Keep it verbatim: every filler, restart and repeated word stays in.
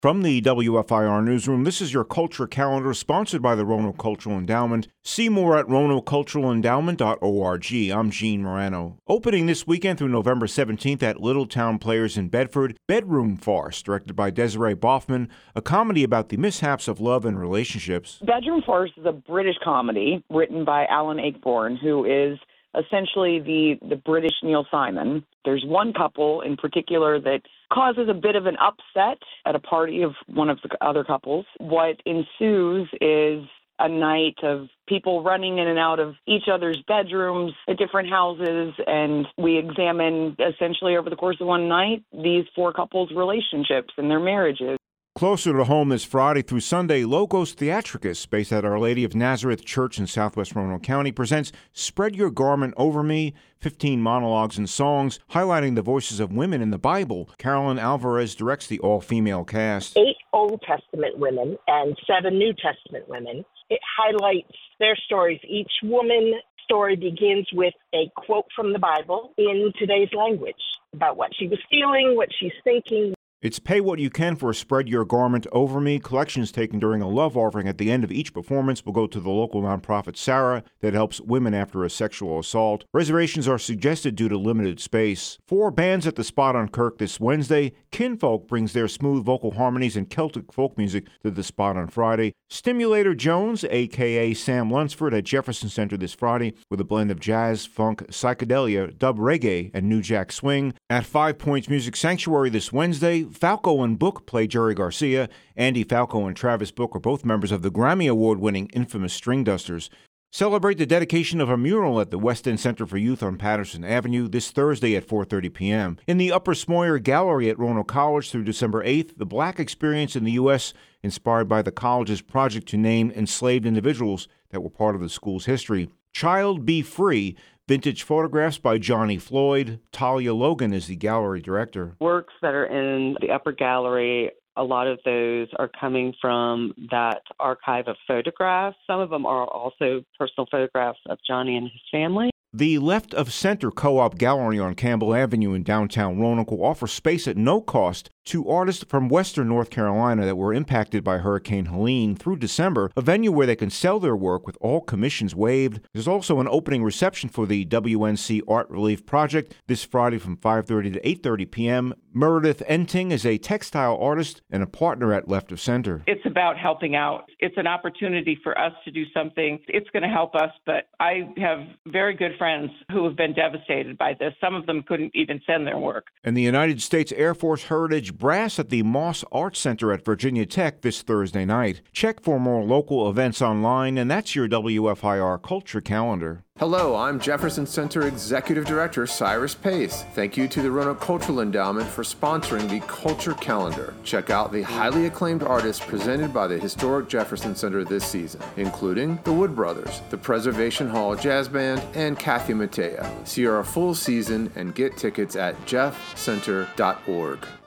From the W F I R Newsroom, this is your Culture Calendar, sponsored by the Roanoke Cultural Endowment. See more at roanoke cultural endowment dot org. I'm Gene Morano. Opening this weekend through November seventeenth at Littletown Players in Bedford, Bedroom Farce, directed by Desiree Boffman, a comedy about the mishaps of love and relationships. Bedroom Farce is a British comedy written by Alan Ayckbourn, who is essentially the, the British Neil Simon. There's one couple in particular that causes a bit of an upset at a party of one of the other couples. What ensues is a night of people running in and out of each other's bedrooms at different houses, and we examine essentially over the course of one night these four couples' relationships and their marriages. Closer to home this Friday through Sunday, Logos Theatricus, based at Our Lady of Nazareth Church in southwest Roanoke County, presents Spread Your Garment Over Me, fifteen monologues and songs highlighting the voices of women in the Bible. Carolyn Alvarez directs the all-female cast. Eight Old Testament women and seven New Testament women. It highlights their stories. Each woman's story begins with a quote from the Bible in today's language about what she was feeling, what she's thinking. It's Pay What You Can for Spread Your Garment Over Me. Collections taken during a love offering at the end of each performance will go to the local nonprofit Sarah that helps women after a sexual assault. Reservations are suggested due to limited space. Four bands at the Spot on Kirk this Wednesday. Kinfolk brings their smooth vocal harmonies and Celtic folk music to the Spot on Friday. Stimulator Jones, a k a. Sam Lunsford, at Jefferson Center this Friday with a blend of jazz, funk, psychedelia, dub reggae, and new jack swing. At Five Points Music Sanctuary this Wednesday, Falco and Book play Jerry Garcia. Andy Falco and Travis Book are both members of the Grammy Award-winning Infamous String Dusters. Celebrate the dedication of a mural at the West End Center for Youth on Patterson Avenue this Thursday at four thirty p.m. In the Upper Smoyer Gallery at Roanoke College through December eighth, the Black Experience in the U S, inspired by the college's project to name enslaved individuals that were part of the school's history. Child Be Free, vintage photographs by Johnny Floyd. Talia Logan is the gallery director. Works that are in the upper gallery, a lot of those are coming from that archive of photographs. Some of them are also personal photographs of Johnny and his family. The Left of Center Co-op Gallery on Campbell Avenue in downtown Roanoke will offer space at no cost to artists from western North Carolina that were impacted by Hurricane Helene through December, a venue where they can sell their work with all commissions waived. There's also an opening reception for the W N C Art Relief Project this Friday from five thirty to eight thirty p.m. Meredith Enting is a textile artist and a partner at Left of Center. It's about helping out. It's an opportunity for us to do something. It's going to help us, but I have very good friends who have been devastated by this. Some of them couldn't even send their work. And the United States Air Force Heritage Brass at the Moss Arts Center at Virginia Tech this Thursday night. Check for more local events online, and that's your W F I R Culture Calendar. Hello, I'm Jefferson Center Executive Director Cyrus Pace. Thank you to the Roanoke Cultural Endowment for sponsoring the Culture Calendar. Check out the highly acclaimed artists presented by the historic Jefferson Center this season, including the Wood Brothers, the Preservation Hall Jazz Band, and Kathy Mattea. See our full season and get tickets at jeff center dot org.